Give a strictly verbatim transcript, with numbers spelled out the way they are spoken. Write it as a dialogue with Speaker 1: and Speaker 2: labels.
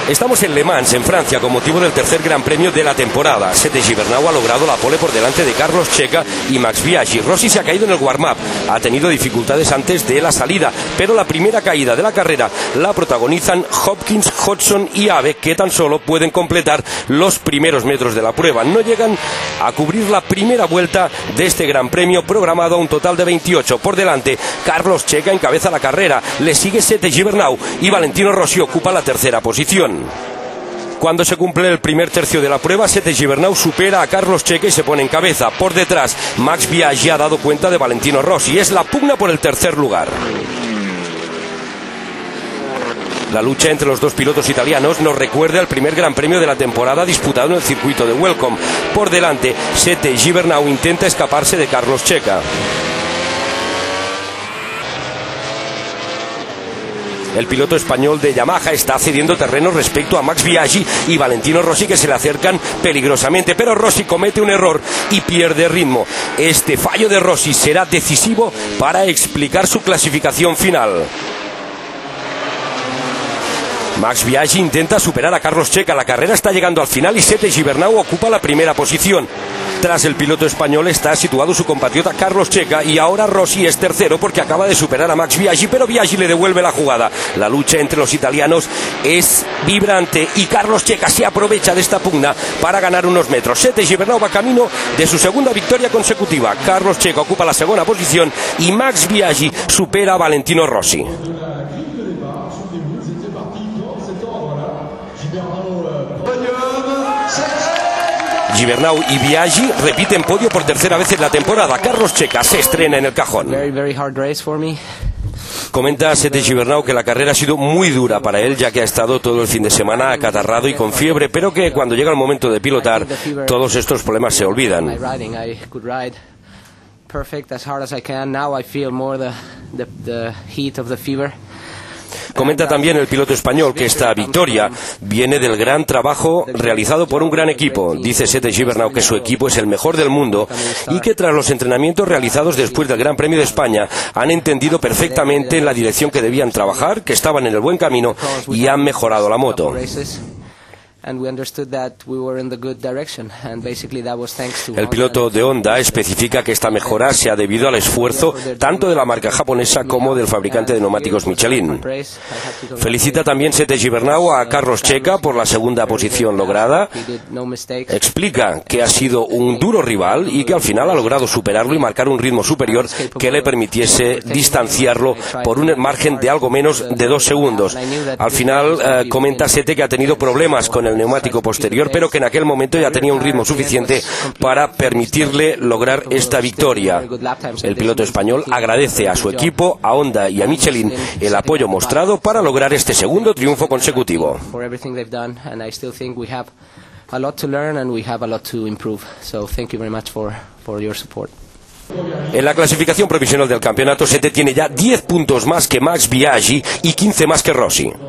Speaker 1: Estamos en Le Mans, en Francia, con motivo del tercer Gran Premio de la temporada. Sete Gibernau ha logrado la pole por delante de Carlos Checa y Max Biaggi. Rossi se ha caído en el warm-up, ha tenido dificultades antes de la salida, pero la primera caída de la carrera la protagonizan Hopkins, Hodgson y Abe, que tan solo pueden completar los primeros metros de la prueba. No llegan a cubrir la primera vuelta de este Gran Premio, programado a un total de veintiocho. Por delante, Carlos Checa encabeza la carrera, le sigue Sete Gibernau y Valentino Rossi ocupa la tercera posición. Cuando se cumple el primer tercio de la prueba, Sete Gibernau supera a Carlos Checa y se pone en cabeza. Por detrás, Max Biaggi ha dado cuenta de Valentino Rossi. Es la pugna por el tercer lugar. La lucha entre los dos pilotos italianos nos recuerda el primer Gran Premio de la temporada disputado en el circuito de Welcome. Por delante, Sete Gibernau intenta escaparse de Carlos Checa. El piloto español de Yamaha está cediendo terreno respecto a Max Biaggi y Valentino Rossi, que se le acercan peligrosamente, pero Rossi comete un error y pierde ritmo. Este fallo de Rossi será decisivo para explicar su clasificación final. Max Biaggi intenta superar a Carlos Checa. La carrera está llegando al final y Sete Gibernau ocupa la primera posición. Tras el piloto español está situado su compatriota Carlos Checa y ahora Rossi es tercero porque acaba de superar a Max Biaggi, pero Biaggi le devuelve la jugada. La lucha entre los italianos es vibrante y Carlos Checa se aprovecha de esta pugna para ganar unos metros. Sete Gibernau va camino de su segunda victoria consecutiva. Carlos Checa ocupa la segunda posición y Max Biaggi supera a Valentino Rossi. Gibernau y Biaggi repiten podio por tercera vez en la temporada. Carlos Checa se estrena en el cajón.
Speaker 2: Very, very hard race for me.
Speaker 1: Comenta Sete Gibernau que la carrera ha sido muy dura para él, ya que ha estado todo el fin de semana acatarrado y con fiebre, pero que cuando llega el momento de pilotar, todos estos problemas se olvidan. Comenta también el piloto español que esta victoria viene del gran trabajo realizado por un gran equipo. Dice Sete Gibernau que su equipo es el mejor del mundo y que tras los entrenamientos realizados después del Gran Premio de España han entendido perfectamente en la dirección que debían trabajar, que estaban en el buen camino y han mejorado la moto. El piloto de Honda especifica que esta mejora se ha debido al esfuerzo tanto de la marca japonesa como del fabricante de neumáticos Michelin. Felicita también Sete Gibernau a Carlos Checa por la segunda posición lograda. Explica que ha sido un duro rival y que al final ha logrado superarlo y marcar un ritmo superior que le permitiese distanciarlo por un margen de algo menos de dos segundos. Al final eh, comenta Sete que ha tenido problemas con el neumático posterior, pero que en aquel momento ya tenía un ritmo suficiente para permitirle lograr esta victoria. El piloto español agradece a su equipo, a Honda y a Michelin, el apoyo mostrado para lograr este segundo triunfo consecutivo. En la clasificación provisional del campeonato, Sete tiene ya diez puntos más que Max Biaggi y quince más que Rossi.